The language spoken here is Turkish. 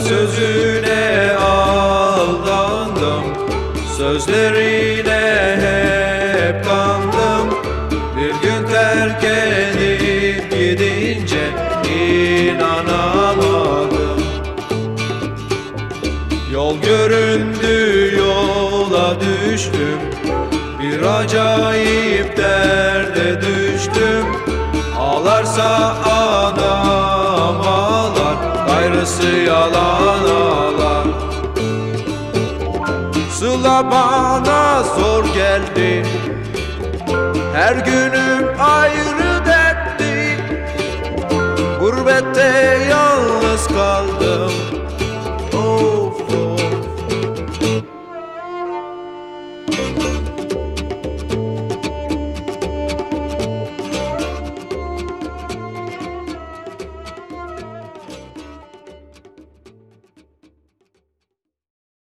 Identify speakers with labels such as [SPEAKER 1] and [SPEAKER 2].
[SPEAKER 1] sözüne aldandım, sözlerine hep kandım. Bir gün terk edip gidince inanamadım. Yol göründü, yola düştüm, bir acayip derde düştüm. Ağlarsa adam ağlar, gayrısı yalan ağlar. Sıla bana zor geldi, her günüm ayrı dertti. Gurbette yalnız kaldım, of of.